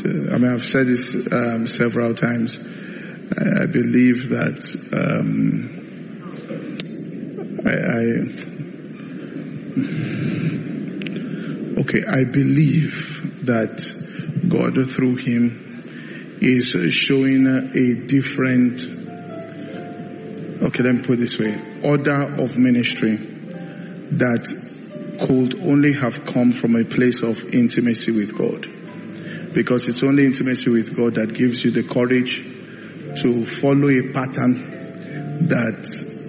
I've said this several times. I believe that I believe that God through him is showing a different, let me put it this way, order of ministry that could only have come from a place of intimacy with God. Because it's only intimacy with God that gives you the courage to follow a pattern that,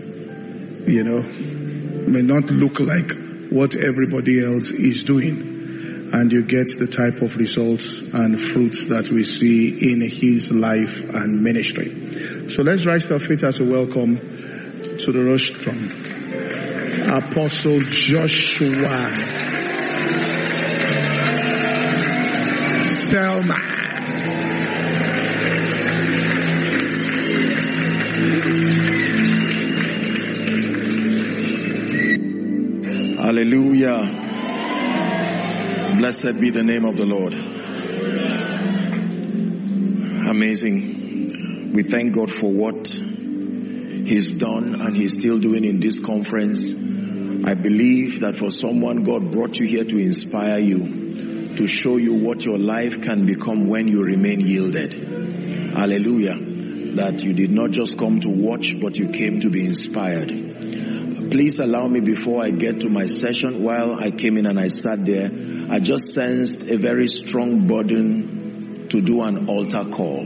may not look like what everybody else is doing. And you get the type of results and fruits that we see in his life and ministry. So let's rise to our feet as a welcome to the rostrum. Apostle Joshua Selman. Hallelujah. Blessed be the name of the Lord. Amazing. We thank God for what he's done and he's still doing in this conference. I believe that for someone, God brought you here to inspire you, to show you what your life can become when you remain yielded. Hallelujah. That you did not just come to watch, but you came to be inspired. Please allow me, before I get to my session, while I came in and I sat there, I just sensed a very strong burden to do an altar call.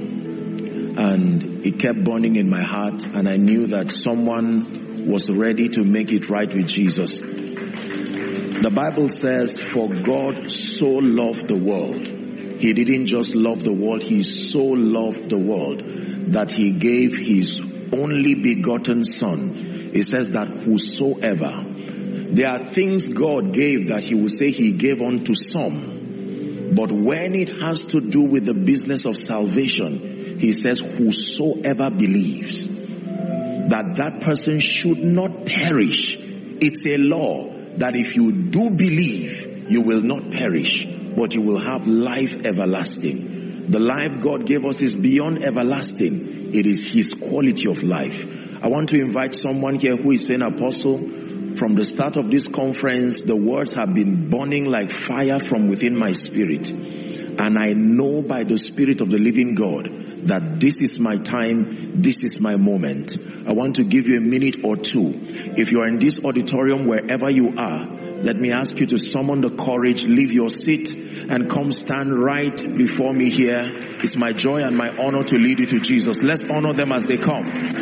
And it kept burning in my heart, and I knew that someone was ready to make it right with Jesus. The Bible says, for God so loved the world. He didn't just love the world, he so loved the world that he gave his only begotten Son. It says that whosoever. There are things God gave that he will say he gave unto some. But when it has to do with the business of salvation, he says whosoever believes. That person should not perish. It's a law that if you do believe, you will not perish, but you will have life everlasting. The life God gave us is beyond everlasting. It is his quality of life. I want to invite someone here who is saying, Apostle, from the start of this conference, the words have been burning like fire from within my spirit. And I know by the Spirit of the living God that this is my time, this is my moment. I want to give you a minute or two. If you are in this auditorium, wherever you are, let me ask you to summon the courage, leave your seat, and come stand right before me here. It's my joy and my honor to lead you to Jesus. Let's honor them as they come.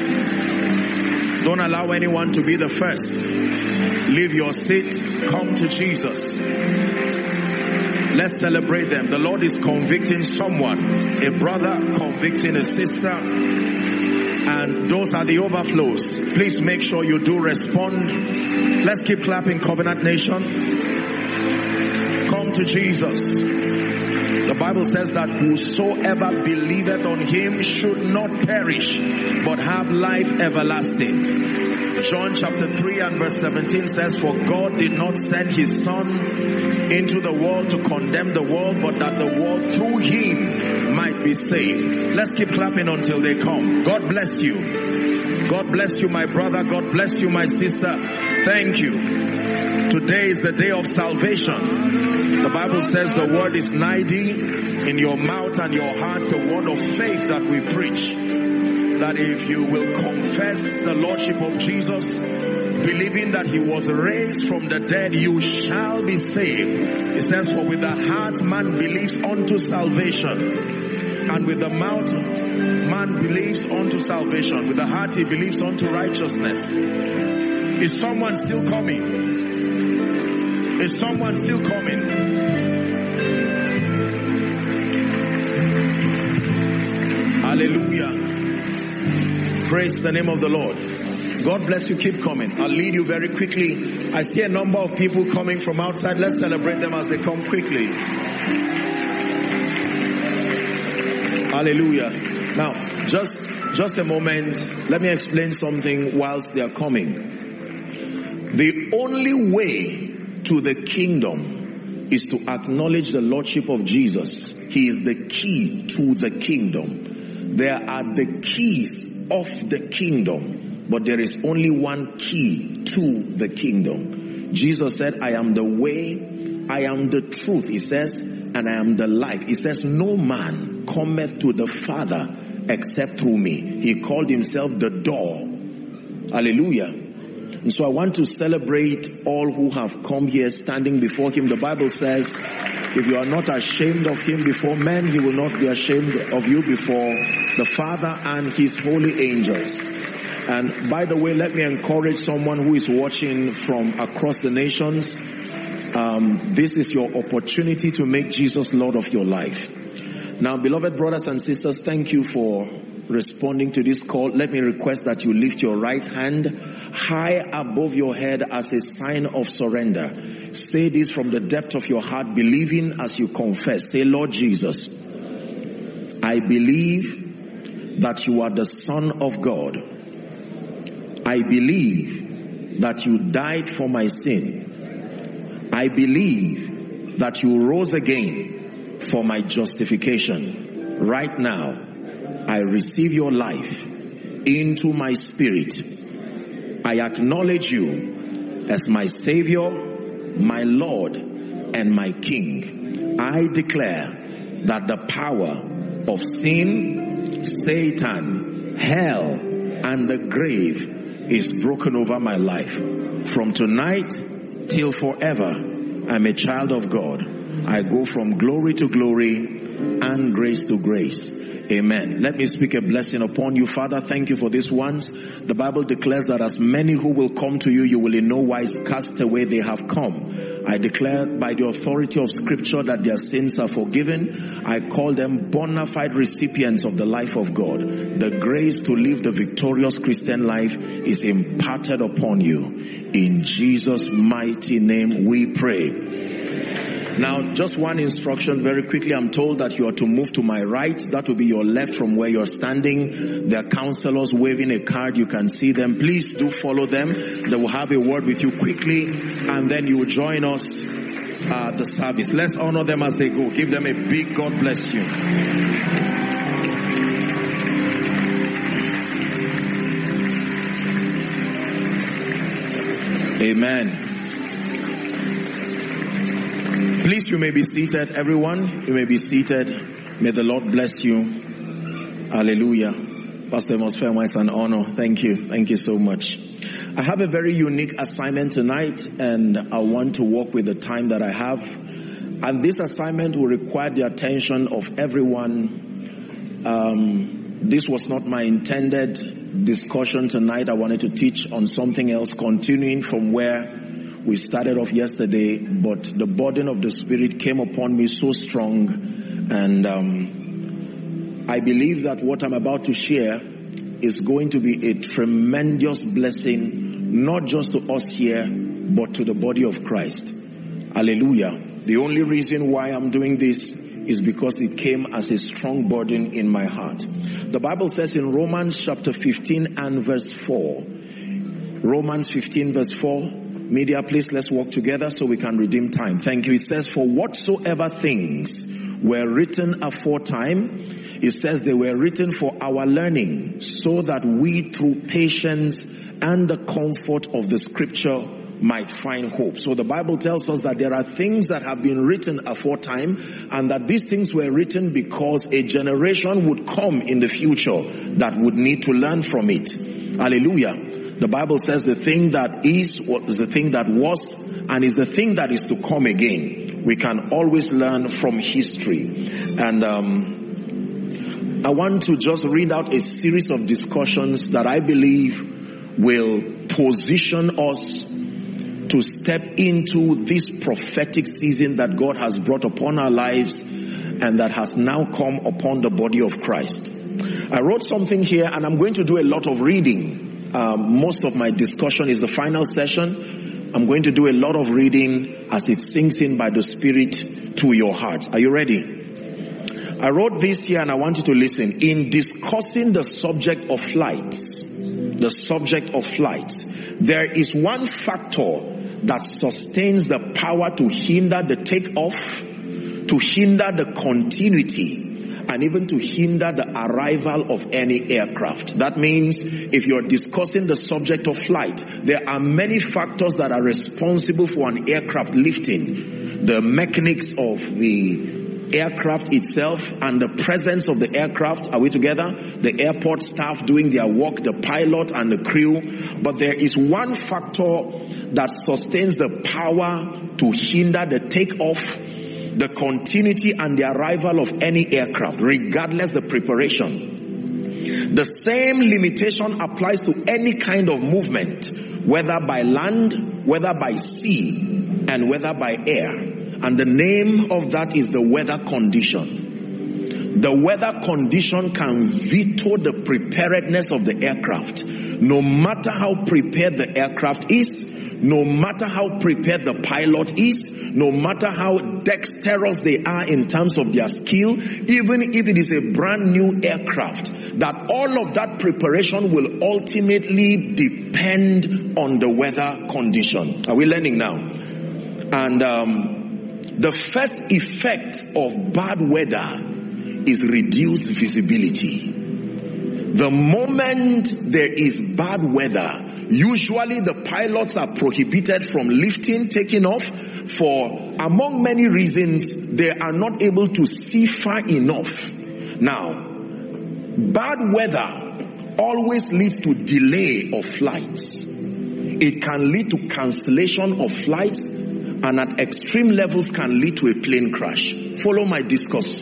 Don't allow anyone to be the first. Leave your seat. Come to Jesus. Let's celebrate them. The Lord is convicting someone. A brother convicting a sister. And those are the overflows. Please make sure you do respond. Let's keep clapping, Covenant Nation. Come to Jesus. The Bible says that whosoever believeth on him should not perish, but have life everlasting. John chapter 3 and verse 17 says, for God did not send his Son into the world to condemn the world, but that the world through him might be saved. Let's keep clapping until they come. God bless you. God bless you, my brother. God bless you, my sister. Thank you. Today is the day of salvation. The Bible says the word is nigh thee, in your mouth and your heart, the word of faith that we preach. That if you will confess the Lordship of Jesus, believing that he was raised from the dead, you shall be saved. It says, for with the heart man believes unto salvation, and with the mouth man believes unto salvation. With the heart he believes unto righteousness. Is someone still coming? Is someone still coming? Hallelujah. Praise the name of the Lord. God bless you. Keep coming. I'll lead you very quickly. I see a number of people coming from outside. Let's celebrate them as they come quickly. Hallelujah. Now, just a moment. Let me explain something whilst they are coming. The only way to the kingdom is to acknowledge the Lordship of Jesus. He is the key to the kingdom. There are the keys of the kingdom, but there is only one key to the kingdom. Jesus said, I am the way, I am the truth, he says, and I am the life. He says, no man cometh to the Father except through me. He called himself the door. Hallelujah. And so I want to celebrate all who have come here standing before him. The Bible says, if you are not ashamed of him before men, he will not be ashamed of you before the Father and his holy angels. And by the way, let me encourage someone who is watching from across the nations. This is your opportunity to make Jesus Lord of your life. Now, beloved brothers and sisters, thank you for responding to this call. Let me request that you lift your right hand high above your head as a sign of surrender. Say this from the depth of your heart, believing as you confess. Say, Lord Jesus, I believe that you are the Son of God. I believe that you died for my sin. I believe that you rose again for my justification. Right now, I receive your life into my spirit. I acknowledge you as my Savior, my Lord, and my King. I declare that the power of sin, Satan, hell, and the grave is broken over my life. From tonight till forever, I'm a child of God. I go from glory to glory and grace to grace. Amen. Let me speak a blessing upon you. Father, thank you for these ones. The Bible declares that as many who will come to you, you will in no wise cast away. They have come. I declare by the authority of Scripture that their sins are forgiven. I call them bona fide recipients of the life of God. The grace to live the victorious Christian life is imparted upon you. In Jesus' mighty name we pray. Now, just one instruction very quickly. I'm told that you are to move to my right. That will be your left from where you're standing. There are counselors waving a card. You can see them. Please do follow them. They will have a word with you quickly, and then you will join us at the service. Let's honor them as they go. Give them a big God bless you. Amen. Please, you may be seated. Everyone, you may be seated. May the Lord bless you. Hallelujah. Pastor Mosfema, it's an honor. Thank you. Thank you so much. I have a very unique assignment tonight, and I want to work with the time that I have. And this assignment will require the attention of everyone. This was not my intended discussion tonight. I wanted to teach on something else, continuing from where we started off yesterday, but the burden of the Spirit came upon me so strong, and I believe that what I'm about to share is going to be a tremendous blessing, not just to us here, but to the body of Christ. Hallelujah. The only reason why I'm doing this is because it came as a strong burden in my heart. The Bible says in Romans chapter 15 and verse 4, Romans 15 verse 4, media, please, let's walk together so we can redeem time. Thank you. It says, for whatsoever things were written aforetime, it says they were written for our learning, so that we through patience and the comfort of the Scripture might find hope. So the Bible tells us that there are things that have been written aforetime, and that these things were written because a generation would come in the future that would need to learn from it. Hallelujah. The Bible says the thing that is the thing that was and is the thing that is to come again. We can always learn from history. And I want to just read out a series of discussions that I believe will position us to step into this prophetic season that God has brought upon our lives and that has now come upon the body of Christ. I wrote something here, and I'm going to do a lot of reading. Most of my discussion is the final session. I'm going to do a lot of reading as it sinks in by the Spirit to your heart. Are you ready? I wrote this here, and I want you to listen. In discussing the subject of flights, there is one factor that sustains the power to hinder the takeoff, to hinder the continuity, and even to hinder the arrival of any aircraft. That means if you're discussing the subject of flight, there are many factors that are responsible for an aircraft lifting. The mechanics of the aircraft itself and the presence of the aircraft. Are we together? The airport staff doing their work, the pilot and the crew. But there is one factor that sustains the power to hinder the takeoff, the continuity and the arrival of any aircraft, regardless the preparation. The same limitation applies to any kind of movement, whether by land, whether by sea, and whether by air. And the name of that is the weather condition. The weather condition can veto the preparedness of the aircraft. No matter how prepared the aircraft is, no matter how prepared the pilot is, no matter how dexterous they are in terms of their skill, even if it is a brand new aircraft, that all of that preparation will ultimately depend on the weather condition. Are we learning now? And the first effect of bad weather is reduced visibility. The moment there is bad weather, usually the pilots are prohibited from lifting, taking off, for among many reasons, they are not able to see far enough. Now, bad weather always leads to delay of flights. It can lead to cancellation of flights, and at extreme levels can lead to a plane crash. Follow my discourse.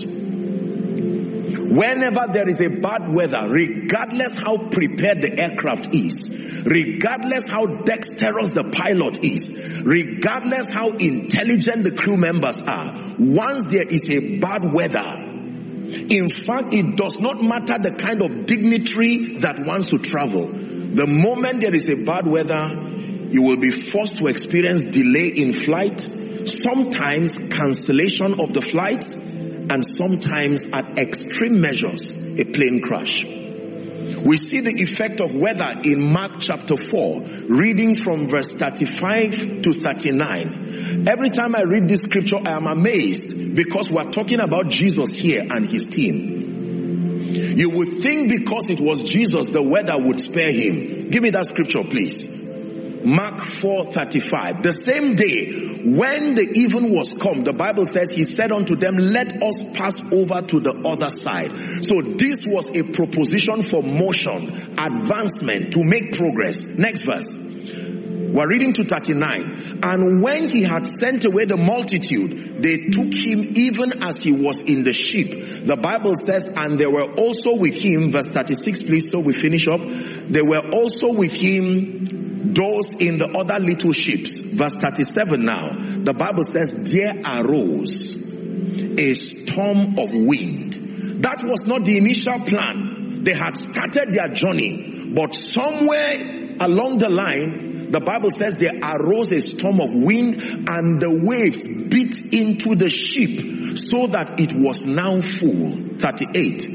Whenever there is a bad weather, regardless how prepared the aircraft is, regardless how dexterous the pilot is, regardless how intelligent the crew members are, once there is a bad weather, in fact, it does not matter the kind of dignitary that wants to travel. The moment there is a bad weather, you will be forced to experience delay in flight, sometimes cancellation of the flight, and sometimes at extreme measures, a plane crash. We see the effect of weather in Mark chapter 4, reading from verse 35 to 39. Every time I read this scripture, I am amazed because we're talking about Jesus here and his team. You would think because it was Jesus, the weather would spare him. Give me that scripture, please. Mark 4:35. The same day, when the even was come, the Bible says, he said unto them, let us pass over to the other side. So this was a proposition for motion, advancement, to make progress. Next verse. We're reading to 39. And when he had sent away the multitude, they took him even as he was in the ship. The Bible says, and they were also with him, verse 36 please, so we finish up. They were also with him those in the other little ships. Verse 37 now. The Bible says, there arose a storm of wind. That was not the initial plan. They had started their journey, but somewhere along the line, the Bible says there arose a storm of wind and the waves beat into the ship so that it was now full. 38.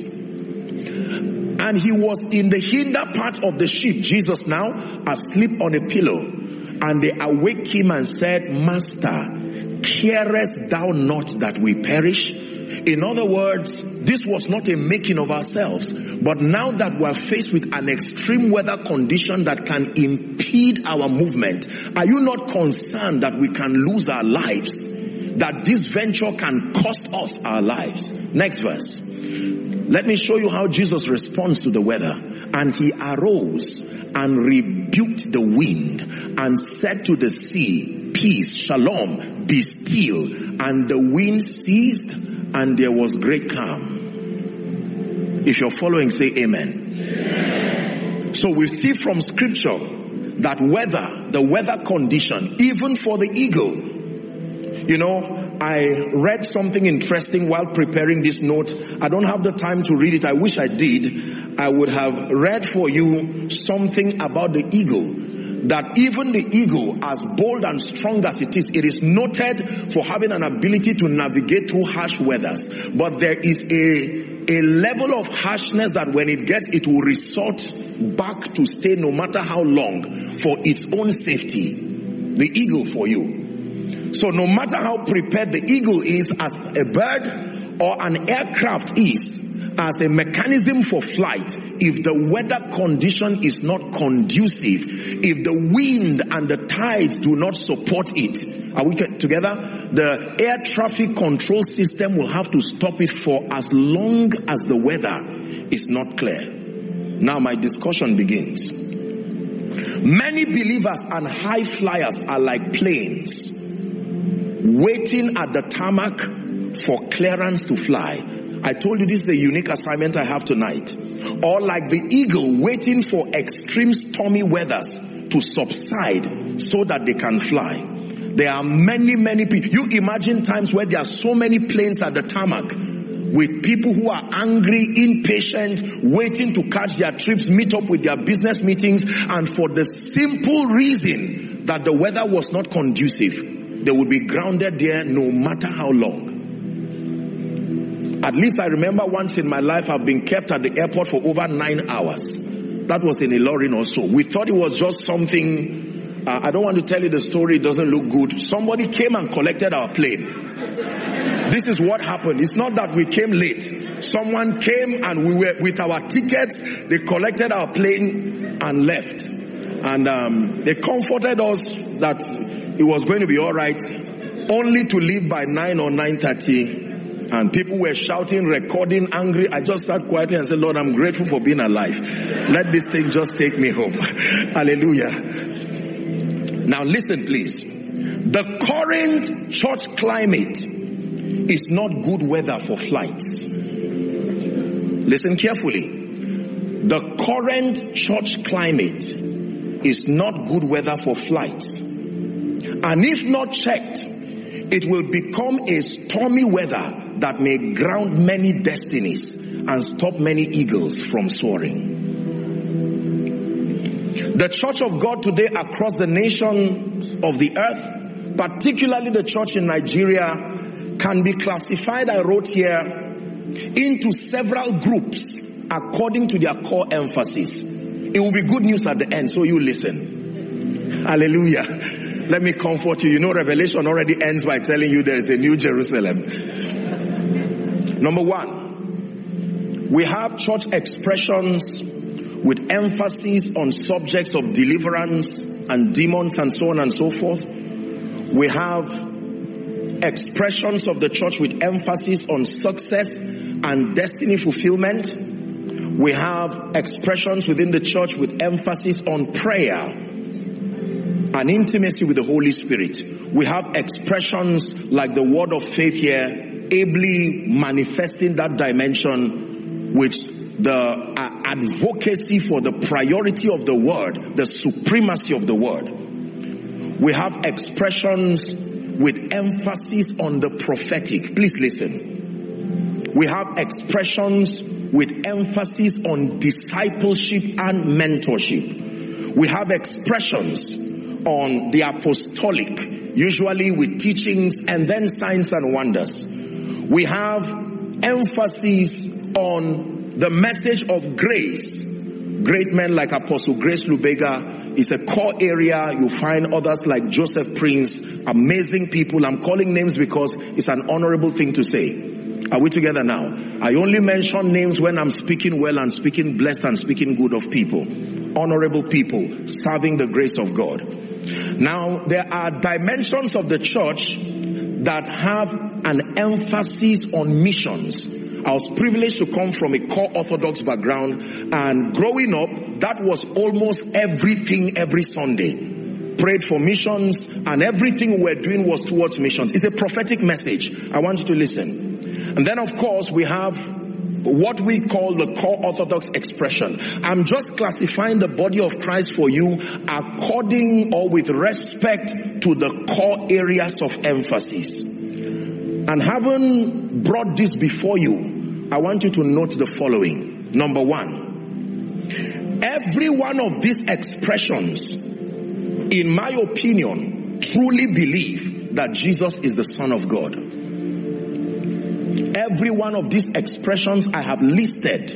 And he was in the hinder part of the ship, Jesus now, asleep on a pillow. And they awake him and said, Master, carest thou not that we perish? In other words, this was not a making of ourselves, but now that we are faced with an extreme weather condition that can impede our movement, are you not concerned that we can lose our lives? That this venture can cost us our lives? Next verse. Let me show you how Jesus responds to the weather. And he arose and rebuked the wind and said to the sea, peace, shalom, be still. And the wind ceased and there was great calm. If you're following, say amen. Amen. So we see from scripture that the weather condition, even for the eagle. You know, I read something interesting while preparing this note. I don't have the time to read it. I wish I did. I would have read for you something about the eagle. That even the eagle, as bold and strong as it is noted for having an ability to navigate through harsh weathers. But there is a level of harshness that when it gets, it will resort back to stay no matter how long for its own safety. the eagle for you. So no matter how prepared the eagle is as a bird or an aircraft is as a mechanism for flight, if the weather condition is not conducive, if the wind and the tides do not support it, are we together? The air traffic control system will have to stop it for as long as the weather is not clear. Now my discussion begins. Many believers and high flyers are like planes waiting at the tarmac for clearance to fly. I told you this is a unique assignment I have tonight. Or like the eagle waiting for extreme stormy weathers to subside so that they can fly. There are many people. You imagine times where there are so many planes at the tarmac with people who are angry, impatient, waiting to catch their trips, meet up with their business meetings, and for the simple reason that the weather was not conducive, they would be grounded there no matter how long. At least I remember once in my life I've been kept at the airport for over 9 hours. That was in Ilorin also. We thought it was just something, I don't want to tell you the story, it doesn't look good. Somebody came and collected our plane. This is what happened. It's not that we came late. Someone came and we were with our tickets, they collected our plane and left. And they comforted us that it was going to be alright, only to leave by 9 or 9:30. And people were shouting, recording, angry. I just sat quietly and said, Lord, I'm grateful for being alive. Let this thing just take me home. Hallelujah. Now listen, please. The current church climate is not good weather for flights. Listen carefully. The current church climate is not good weather for flights. And if not checked, it will become a stormy weather that may ground many destinies and stop many eagles from soaring. The church of God today across the nations of the earth, particularly the church in Nigeria, can be classified, I wrote here, into several groups according to their core emphasis. It will be good news at the end, so you listen. Hallelujah. Let me comfort you. You know, Revelation already ends by telling you there is a new Jerusalem. Number one, we have church expressions with emphasis on subjects of deliverance and demons and so on and so forth. We have expressions of the church with emphasis on success and destiny fulfillment. We have expressions within the church with emphasis on prayer and intimacy with the Holy Spirit. We have expressions like the word of faith here, ably manifesting that dimension with the advocacy for the priority of the word, the supremacy of the word. We have expressions with emphasis on the prophetic. Please listen. We have expressions with emphasis on discipleship and mentorship. We have expressions on the apostolic, usually with teachings and then signs and wonders. We have emphasis on the message of grace. Great men like Apostle Grace Lubega is a core area. You find others like Joseph Prince, amazing people. I'm calling names because it's an honorable thing to say. Are we together now? I only mention names when I'm speaking well and speaking blessed and speaking good of people. Honorable people serving the grace of God. Now, there are dimensions of the church that have an emphasis on missions. I was privileged to come from a core Orthodox background, and growing up, that was almost everything every Sunday. Prayed for missions, and everything we were doing was towards missions. It's a prophetic message. I want you to listen. And then, of course, we have what we call the core Orthodox expression. I'm just classifying the body of Christ for you according or with respect to the core areas of emphasis. And having brought this before you, I want you to note the following. Number one, every one of these expressions, in my opinion, truly believe that Jesus is the Son of God. Every one of these expressions I have listed,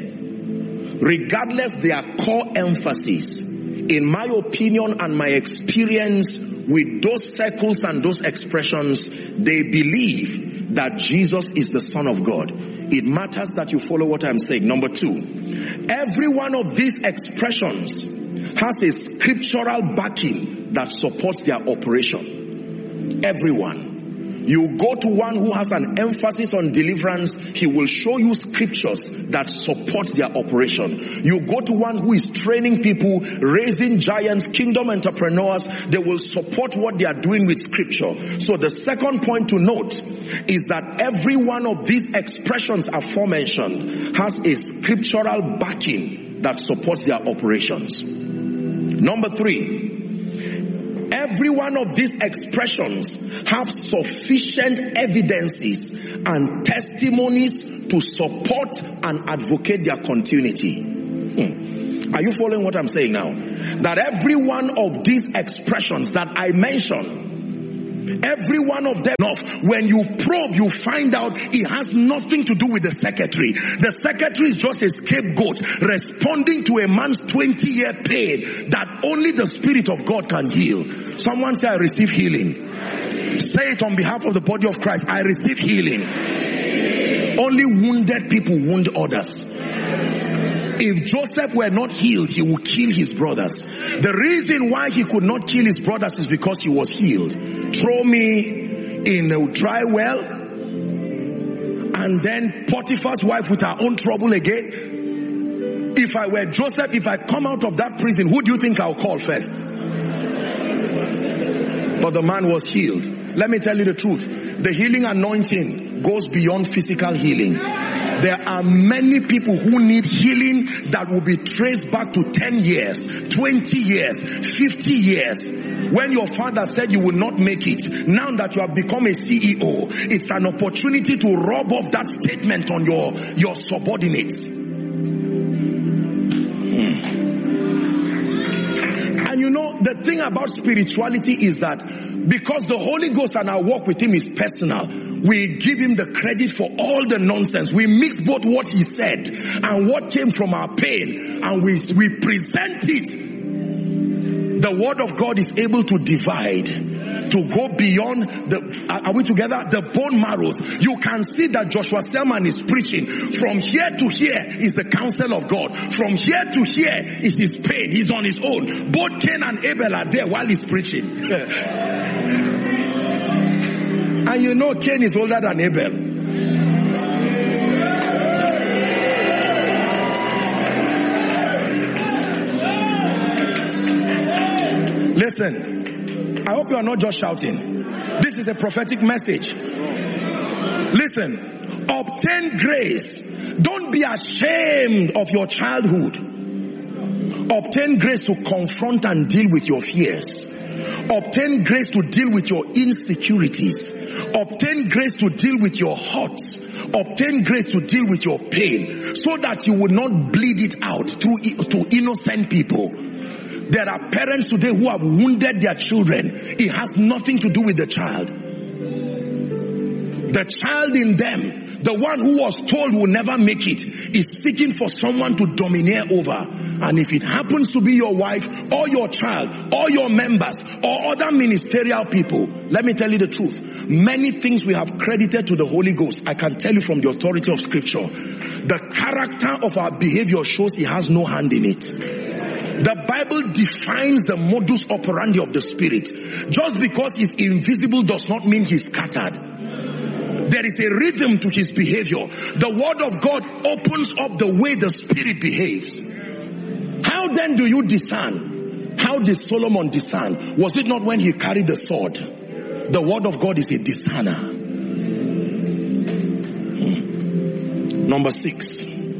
regardless their core emphasis, in my opinion and my experience, with those circles and those expressions, they believe that Jesus is the Son of God. It matters that you follow what I'm saying. Number 2, every one of these expressions has a scriptural backing that supports their operation. Everyone. You go to one who has an emphasis on deliverance, he will show you scriptures that support their operation. You go to one who is training people, raising giants, kingdom entrepreneurs, they will support what they are doing with scripture. So the second point to note is that every one of these expressions aforementioned has a scriptural backing that supports their operations. Number 3, every one of these expressions have sufficient evidences and testimonies to support and advocate their continuity. Are you following what I'm saying now? That every one of these expressions that I mentioned, every one of them, when you probe, you find out it has nothing to do with the secretary. The secretary is just a scapegoat responding to a man's 20-year pain that only the Spirit of God can heal. Someone say, I receive healing. Say it on behalf of the body of Christ. I receive healing. Only wounded people wound others. If Joseph were not healed, he would kill his brothers. The reason why he could not kill his brothers is because he was healed. Throw me in a dry well, and then Potiphar's wife with her own trouble again. If I were Joseph, if I come out of that prison, who do you think I'll call first? But the man was healed. Let me tell you the truth. The healing anointing goes beyond physical healing. There are many people who need healing that will be traced back to 10 years, 20 years, 50 years. When your father said you will not make it, now that you have become a CEO, it's an opportunity to rub off that statement on your subordinates. And you know, the thing about spirituality is that because the Holy Ghost and our walk with Him is personal, we give Him the credit for all the nonsense. We mix both what He said and what came from our pain, and we present it. The Word of God is able to divide, to go beyond are we together? The bone marrows. You can see that Joshua Selman is preaching. From here to here is the counsel of God. From here to here is his pain. He's on his own. Both Cain and Abel are there while he's preaching. And you know Cain is older than Abel. Listen, I hope you are not just shouting. This is a prophetic message. Listen, obtain grace. Don't be ashamed of your childhood. Obtain grace to confront and deal with your fears. Obtain grace to deal with your insecurities. Obtain grace to deal with your hurts. Obtain grace to deal with your pain, so that you will not bleed it out to innocent people. There are parents today who have wounded their children. It has nothing to do with the child. The child in them, the one who was told will never make it, is seeking for someone to domineer over. And if it happens to be your wife or your child or your members or other ministerial people, let me tell you the truth. Many things we have credited to the Holy Ghost, I can tell you from the authority of Scripture. The character of our behavior shows He has no hand in it. The Bible defines the modus operandi of the Spirit. Just because He's invisible does not mean He's scattered. There is a rhythm to His behavior. The Word of God opens up the way the Spirit behaves. How then do you discern? How did Solomon discern? Was it not when he carried the sword? The Word of God is a discerner. Number 6.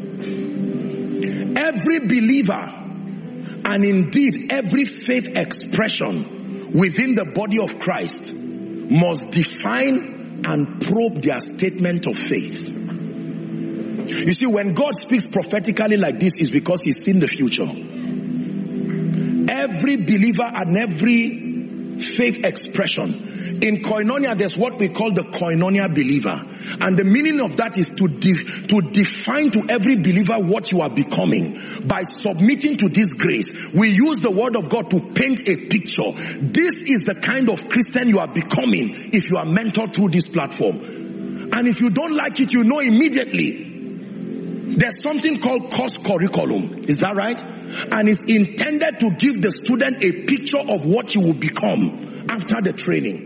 Every believer, and indeed every faith expression within the body of Christ, must define and probe their statement of faith. You see, when God speaks prophetically like this, is because He's seen the future. Every believer and every faith expression In koinonia, there's what we call the koinonia believer. And the meaning of that is to define to every believer what you are becoming. By submitting to this grace, we use the word of God to paint a picture. This is the kind of Christian you are becoming if you are mentored through this platform. And if you don't like it, you know immediately. There's something called course curriculum. Is that right? And it's intended to give the student a picture of what you will become after the training.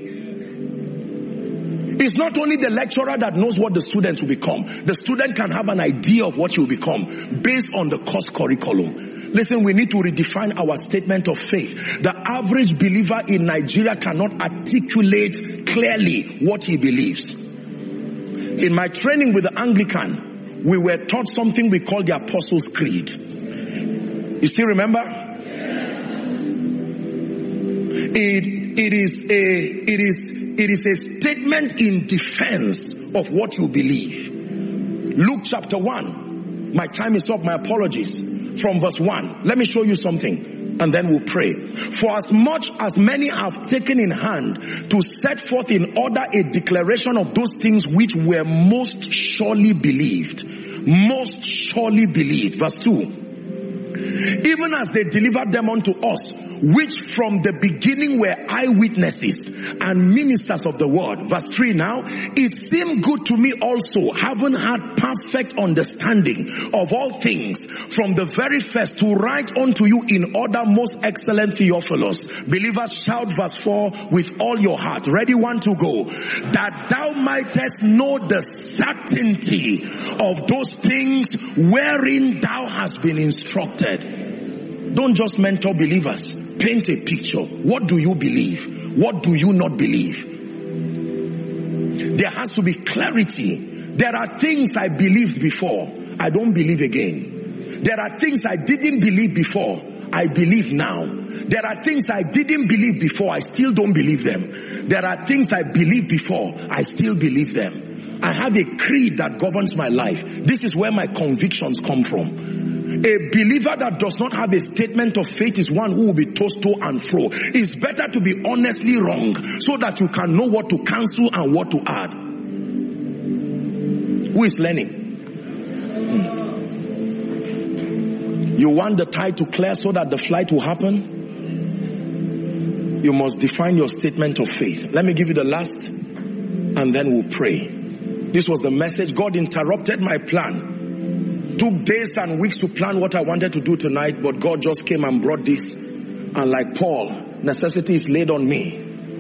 It's not only the lecturer that knows what the students will become. The student can have an idea of what you will become based on the course curriculum. Listen, we need to redefine our statement of faith. The average believer in Nigeria cannot articulate clearly what he believes. In my training with the Anglican, we were taught something we call the Apostles' Creed. You still remember? It is a statement in defense of what you believe. Luke chapter 1. My time is up, my apologies. From verse 1. Let me show you something and then we'll pray. For as much as many have taken in hand to set forth in order a declaration of those things which were most surely believed. Most surely believed. Verse 2. Even as they delivered them unto us, which from the beginning were eyewitnesses and ministers of the word. Verse 3 now. It seemed good to me also, having had perfect understanding of all things from the very first, to write unto you in order, most excellent Theophilus. Believers, shout verse 4 with all your heart. Ready, 1 to go. That thou mightest know the certainty of those things wherein thou hast been instructed. Don't just mentor believers. Paint a picture. What do you believe? What do you not believe? There has to be clarity. There are things I believed before, I don't believe again. There are things I didn't believe before, I believe now. There are things I didn't believe before, I still don't believe them. There are things I believed before, I still believe them. I have a creed that governs my life. This is where my convictions come from. A believer that does not have a statement of faith is one who will be tossed to and fro. It's better to be honestly wrong so that you can know what to cancel and what to add. Who is learning? You want the tide to clear so that the flight will happen? You must define your statement of faith. Let me give you the last and then we'll pray. This was the message. God interrupted my plan. Took days and weeks to plan what I wanted to do tonight, but God just came and brought this. And like Paul, necessity is laid on me.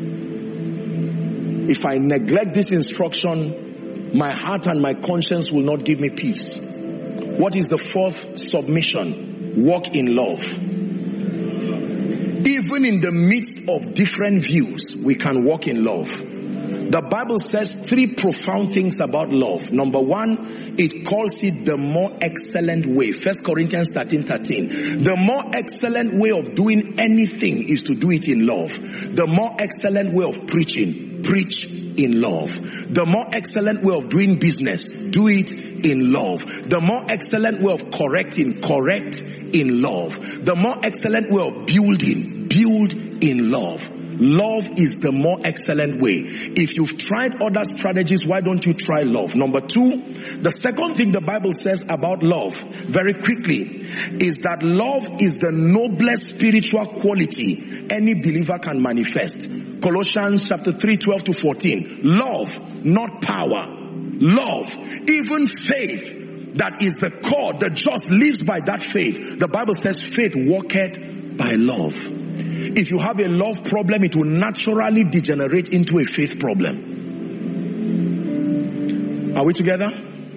If I neglect this instruction, my heart and my conscience will not give me peace. What is the fourth submission? Walk in love. Even in the midst of different views, we can walk in love. The Bible says 3 profound things about love. Number 1, it calls it the more excellent way. 1 Corinthians 13:13. The more excellent way of doing anything is to do it in love. The more excellent way of preaching, preach in love. The more excellent way of doing business, do it in love. The more excellent way of correcting, correct in love. The more excellent way of building, build in love. Love is the more excellent way. If you've tried other strategies, why don't you try love? Number 2, the second thing the Bible says about love, very quickly, is that love is the noblest spiritual quality any believer can manifest. Colossians chapter 3:12-14. Love, not power. Love, even faith, that is the core. The just lives by that faith. The Bible says faith walketh by love. If you have a love problem, it will naturally degenerate into a faith problem. Are we together?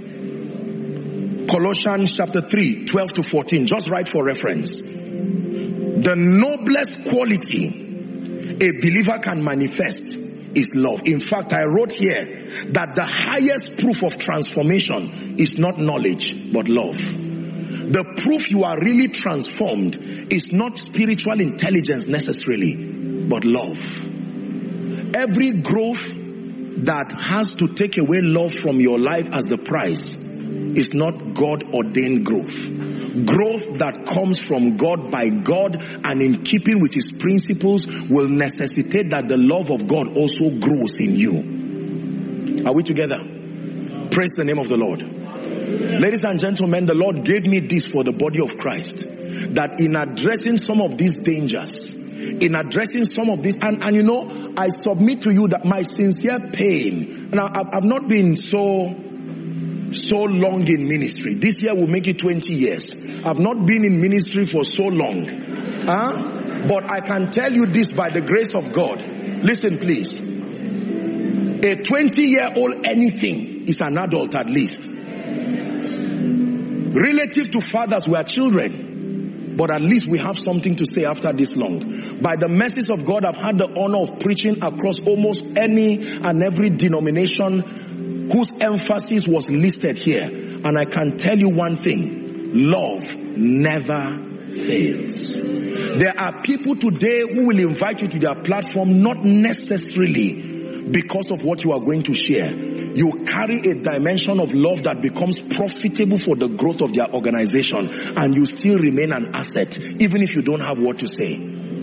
Colossians chapter 3:12-14. Just write for reference. The noblest quality a believer can manifest is love. In fact, I wrote here that the highest proof of transformation is not knowledge, but love. The proof you are really transformed is not spiritual intelligence necessarily, but love. Every growth that has to take away love from your life as the price is not God-ordained growth. Growth that comes from God by God and in keeping with His principles will necessitate that the love of God also grows in you. Are we together? Praise the name of the Lord. Ladies and gentlemen, the Lord gave me this for the body of Christ, that in addressing some of these dangers, in addressing some of this, and you know, I submit to you that my sincere pain, and I've not been so long in ministry. This year will make it 20 years. I've not been in ministry for so long. But I can tell you this by the grace of God. Listen, please. A 20-year-old anything is an adult at least. Relative to fathers, we are children. But at least we have something to say after this long. By the mercies of God, I've had the honor of preaching across almost any and every denomination whose emphasis was listed here. And I can tell you one thing: love never fails. There are people today who will invite you to their platform not necessarily because of what you are going to share. You carry a dimension of love that becomes profitable for the growth of their organization, and you still remain an asset even if you don't have what to say.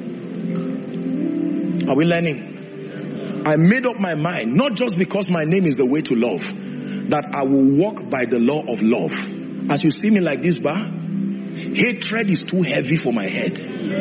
Are we learning? I made up my mind, not just because my name is the way to love, that I will walk by the law of love. As you see me like this, hatred is too heavy for my head.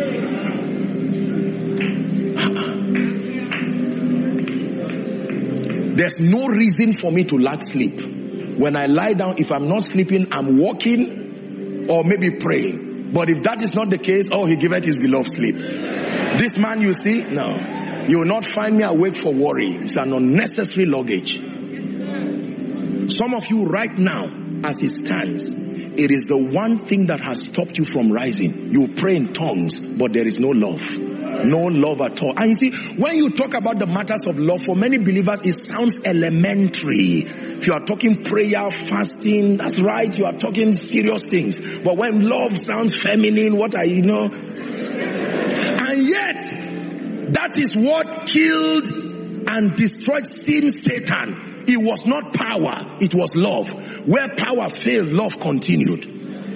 There's no reason for me to lack sleep. When I lie down, if I'm not sleeping, I'm walking or maybe praying. But if that is not the case, He giveth His beloved sleep. This man you see, no. You will not find me awake for worry. It's an unnecessary luggage. Some of you right now, as it stands, it is the one thing that has stopped you from rising. You pray in tongues, but there is no love. No love at all. And you see, when you talk about the matters of love, for many believers, it sounds elementary. If you are talking prayer, fasting, that's right, you are talking serious things. But when love sounds feminine, what are you know? And yet, that is what killed and destroyed sin, Satan. It was not power, it was love. Where power failed, love continued.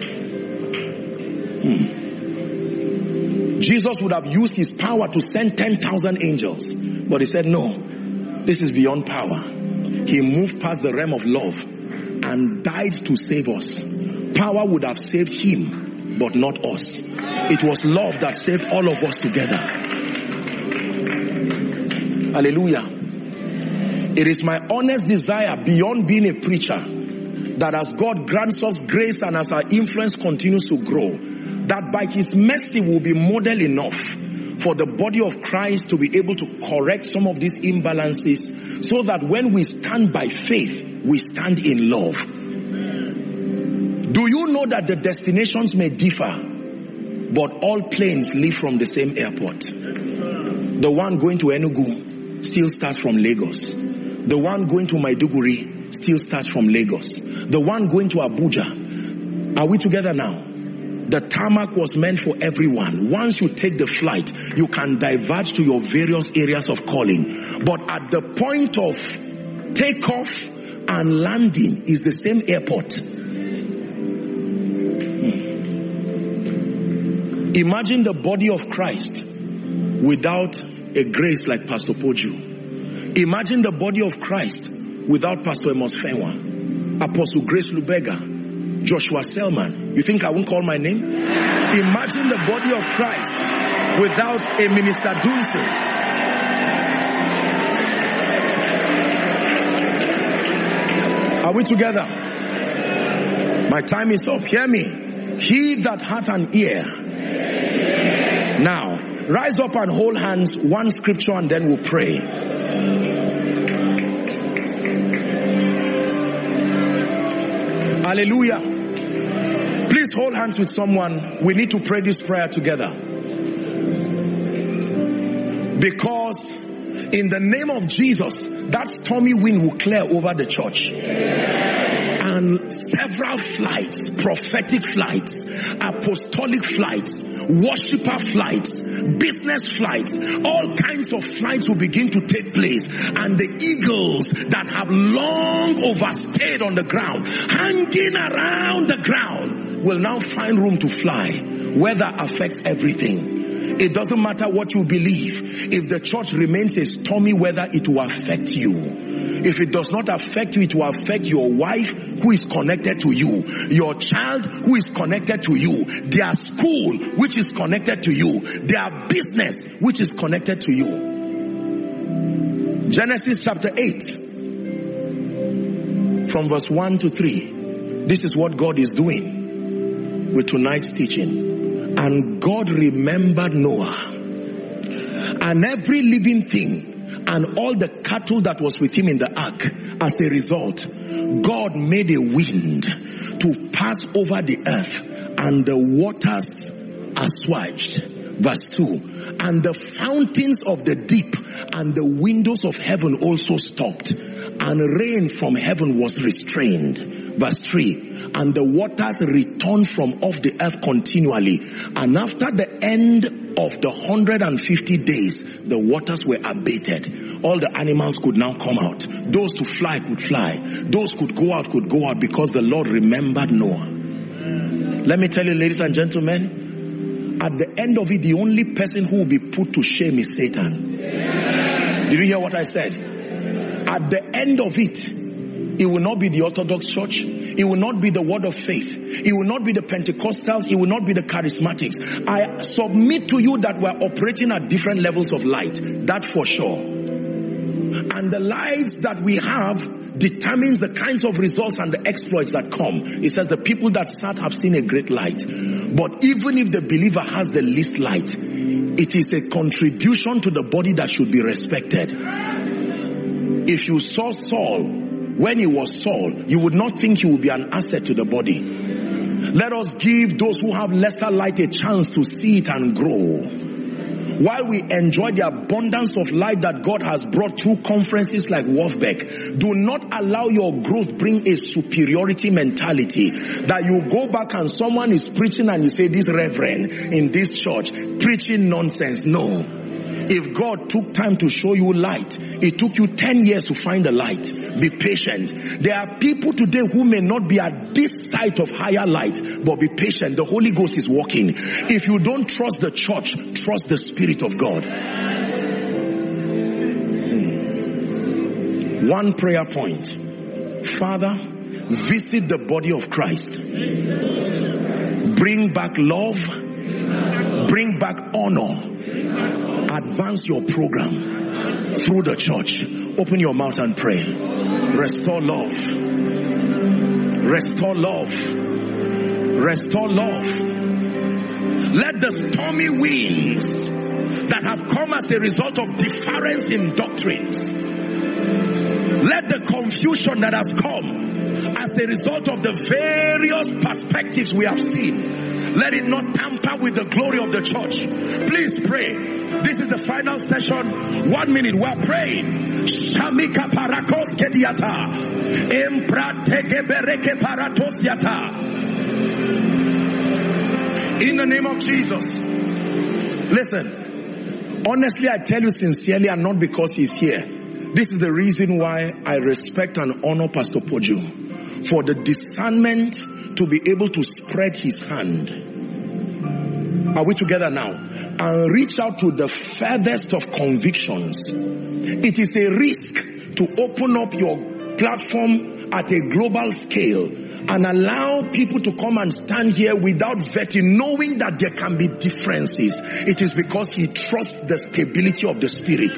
Jesus would have used his power to send 10,000 angels. But he said, no, this is beyond power. He moved past the realm of love and died to save us. Power would have saved him, but not us. It was love that saved all of us together. Hallelujah. It is my honest desire, beyond being a preacher, that as God grants us grace and as our influence continues to grow, that by his mercy will be model enough for the body of Christ to be able to correct some of these imbalances, so that when we stand by faith, we stand in love. Do you know that the destinations may differ, but all planes leave from the same airport? The one going to Enugu still starts from Lagos. The one going to Maiduguri still starts from Lagos. The one going to Abuja. Are we together now? The tarmac was meant for everyone. Once you take the flight, you can diverge to your various areas of calling. But at the point of takeoff and landing is the same airport. Imagine the body of Christ without a grace like Pastor Poju. Imagine the body of Christ without Pastor Amos Fenwa, Apostle Grace Lubega, Joshua Selman. You think I won't call my name? Imagine the body of Christ without a Minister Dunson. Are we together? My time is up. Hear me. He that hath an ear. Now, rise up and hold hands, one scripture, and then we'll pray. Hallelujah. Please hold hands with someone. We need to pray this prayer together. Because in the name of Jesus, that stormy wind will clear over the church. And several flights, prophetic flights, apostolic flights, worshiper flights, business flights, all kinds of flights will begin to take place. And the eagles that have long overstayed on the ground, hanging around the ground, will now find room to fly. Weather affects everything. It doesn't matter what you believe. If the church remains a stormy weather, it will affect you. If it does not affect you, it will affect your wife who is connected to you, your child who is connected to you, their school which is connected to you, their business which is connected to you. Genesis chapter 8 from verse 1 to 3. This is what God is doing with tonight's teaching. And God remembered Noah and every living thing and all the cattle that was with him in the ark. As a result, God made a wind to pass over the earth, and the waters assuaged. Verse 2. And the fountains of the deep and the windows of heaven also stopped, and rain from heaven was restrained. Verse 3. And the waters returned from off the earth continually. And after the end of the 150 days, the waters were abated. All the animals could now come out. Those to fly could fly. Those could go out because the Lord remembered Noah. Let me tell you, ladies and gentlemen, at the end of it, the only person who will be put to shame is Satan. Did you hear what I said? At the end of it, it will not be the Orthodox Church. It will not be the Word of Faith. It will not be the Pentecostals. It will not be the Charismatics. I submit to you that we're operating at different levels of light. That for sure. And the lives that we have determines the kinds of results and the exploits that come. It says the people that sat have seen a great light. But even if the believer has the least light, it is a contribution to the body that should be respected. If you saw Saul when he was Saul, you would not think he would be an asset to the body. Let us give those who have lesser light a chance to see it and grow. While we enjoy the abundance of light that God has brought through conferences like Wolfbeck, do not allow your growth bring a superiority mentality that you go back and someone is preaching and you say, this reverend in this church preaching nonsense. No. If God took time to show you light, it took you 10 years to find the light. Be patient. There are people today who may not be at this site of higher light, but be patient. The Holy Ghost is working. If you don't trust the church, trust the Spirit of God. One prayer point. Father, visit the body of Christ. Bring back love. Bring back honor. Advance your program through the church. Open your mouth and pray. Restore love. Restore love. Restore love. Let the stormy winds that have come as a result of difference in doctrines, let the confusion that has come as a result of the various perspectives we have seen, let it not tamper with the glory of the church. Please pray. This is the final session. 1 minute. We're praying. Shamika parakos kediata. Emprateke bereke paratosiata. In the name of Jesus. Listen. Honestly, I tell you sincerely, and not because he's here. This is the reason why I respect and honor Pastor Poju. For the discernment to be able to spread his hand. Are we together now? And reach out to the furthest of convictions. It is a risk to open up your platform at a global scale and allow people to come and stand here without vetting, knowing that there can be differences. It is because he trusts the stability of the Spirit.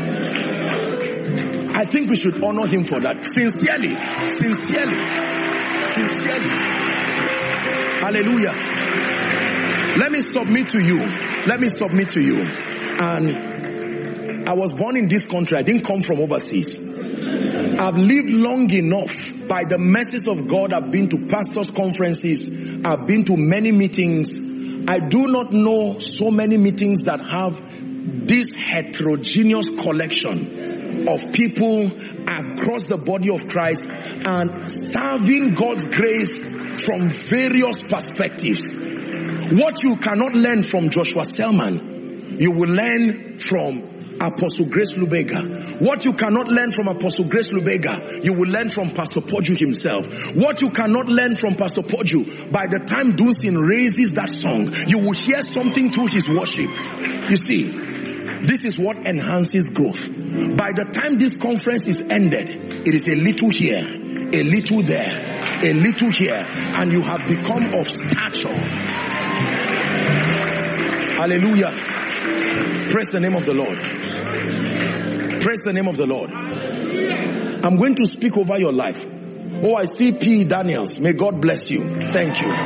I think we should honor him for that. Sincerely. Sincerely. Sincerely. Hallelujah. Let me submit to you. Let me submit to you. And I was born in this country. I didn't come from overseas. I've lived long enough. By the mercies of God, I've been to pastors' conferences. I've been to many meetings. I do not know so many meetings that have this heterogeneous collection of people across the body of Christ and serving God's grace from various perspectives. What you cannot learn from Joshua Selman, you will learn from Apostle Grace Lubega. What you cannot learn from Apostle Grace Lubega, you will learn from Pastor Poju himself. What you cannot learn from Pastor Poju, by the time Dunsin raises that song, you will hear something through his worship. You see, this is what enhances growth. By the time this conference is ended, it is a little here, a little there, a little here, and you have become of stature. Hallelujah. Praise the name of the Lord. Praise the name of the Lord. I'm going to speak over your life. Oh, I see P. Daniels. May God bless you. Thank you.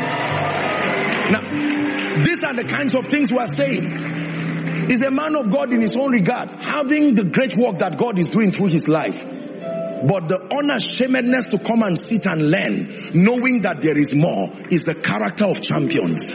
Now, these are the kinds of things we are saying. He's a man of God in his own regard, having the great work that God is doing through his life. But the unashamedness to come and sit and learn, knowing that there is more, is the character of champions.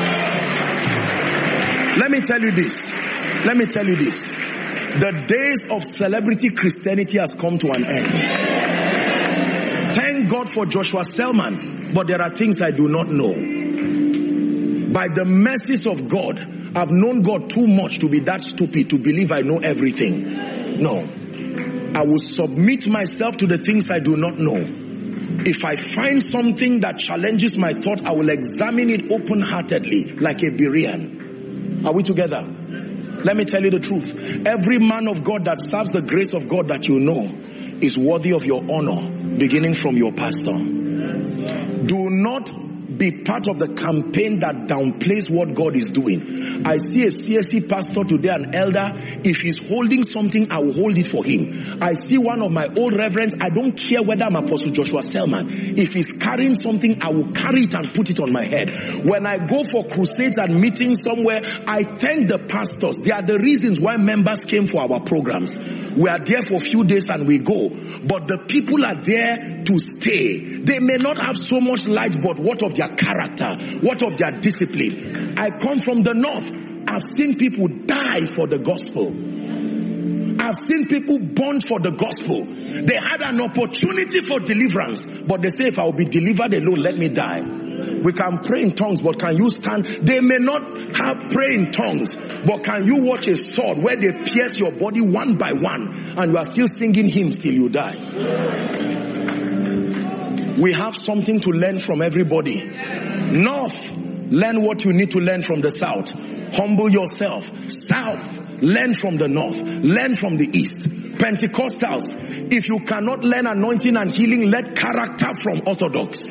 Let me tell you this. Let me tell you this. The days of celebrity Christianity has come to an end. Thank God for Joshua Selman, but there are things I do not know. By the mercies of God, I've known God too much to be that stupid to believe I know everything. No. I will submit myself to the things I do not know. If I find something that challenges my thought, I will examine it open-heartedly like a Berean. Are we together? Let me tell you the truth. Every man of God that serves the grace of God that you know is worthy of your honor, beginning from your pastor. Do not be part of the campaign that downplays what God is doing. I see a CSC pastor today, an elder. If he's holding something, I will hold it for him. I see one of my old reverends. I don't care whether I'm Apostle Joshua Selman. If he's carrying something, I will carry it and put it on my head. When I go for crusades and meetings somewhere, I thank the pastors. They are the reasons why members came for our programs. We are there for a few days and we go. But the people are there to stay. They may not have so much light, but what of their character? What of their discipline? I come from the north. I've seen people die for the gospel. I've seen people burned for the gospel. They had an opportunity for deliverance, but they say, if I will be delivered alone, let me die. We can pray in tongues, but can you stand? They may not have pray in tongues, but can you watch a sword where they pierce your body one by one and you are still singing hymns till you die? We have something to learn from everybody. North, learn what you need to learn from the south. Humble yourself. South, learn from the north. Learn from the east. Pentecostals, if you cannot learn anointing and healing, let character from Orthodox.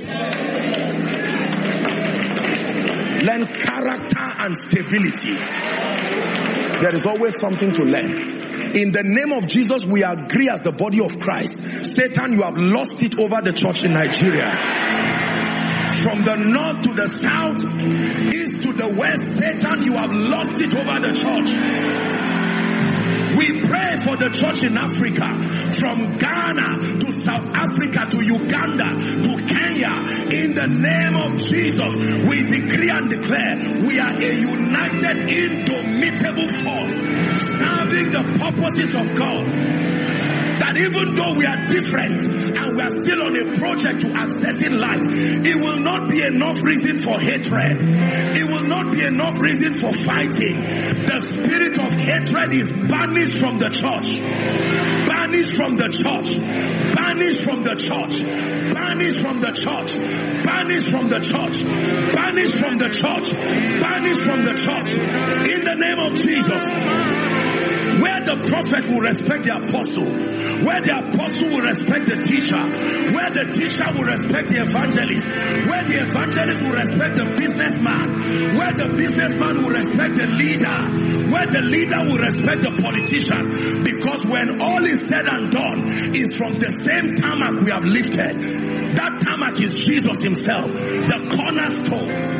Learn character and stability. There is always something to learn. In the name of Jesus, we agree as the body of Christ. Satan, you have lost it over the church in Nigeria. From the north to the south, east to the west, Satan, you have lost it over the church. We pray for the church in Africa, from Ghana to South Africa to Uganda to Kenya. In the name of Jesus, we decree and declare we are a united, indomitable force, serving the purposes of God. That even though we are different and we are still on a project to accessing light, it will not be enough reason for hatred. It will not be enough reason for fighting. The spirit of hatred is banished from the church. Banished from the church. Banished from the church. Banished from the church. Banished from the church. Banished from the church. Banished from the church. In the name of Jesus. Where the prophet will respect the apostle, where the apostle will respect the teacher, where the teacher will respect the evangelist, where the evangelist will respect the businessman, where the businessman will respect the leader, where the leader will respect the politician. Because when all is said and done, it's from the same tarmac we have lifted. That tarmac is Jesus himself, the cornerstone.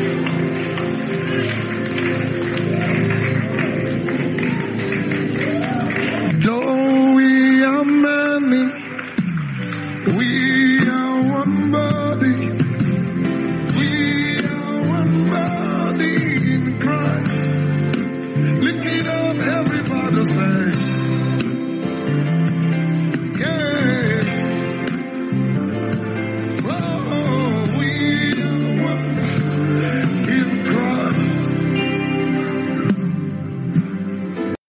Though we are many, we are one body. We are one body in Christ. Lift it up, everybody say.